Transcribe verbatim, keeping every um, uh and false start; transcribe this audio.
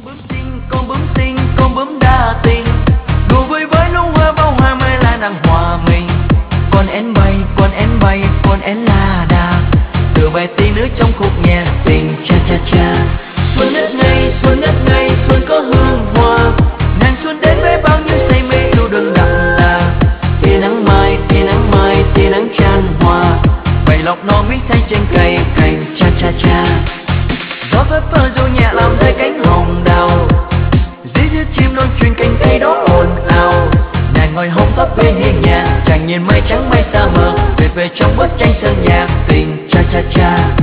bướm xinh, con bướm xinh, con bướm đa tình, đùa vui với lũ hoa bao hoa mai là nàng hòa mình. Con én bay, con én bay, con én la đà, tựa bài tí nữa trong khúc nhạc tình cha cha cha. Xuân ngất ngây, xuân ngất ngây, xuân có hương hoa, nàng xuân đến với bao nhiêu say mê yêu đương đậm đà. Tia nắng mai, tia nắng mai, tia nắng chan hòa, bầy lộc non biết thay trên cây cành cha cha cha. Gió phất phơ dù nhẹ làm rơi cánh hồng đào, dĩ dứt chim non truyền cành cây đó ồn ào. Nàng ngồi hông thấp bên hiên nhà, chàng nhìn mây trắng mây xa mờ, về về trong bức tranh sơn nhạc tình cha cha cha.